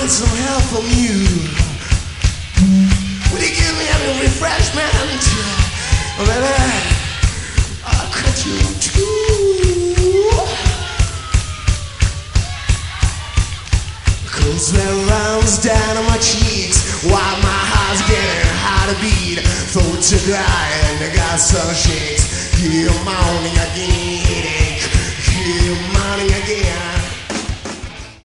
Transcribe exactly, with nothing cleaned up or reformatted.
need some help from you. Will you give me any refreshment? Oh, baby, I'll cut you too. Cold sweat runs down on my cheeks while my heart's getting hard to beat. Throat to grind, I got some shakes. Keep moaning again.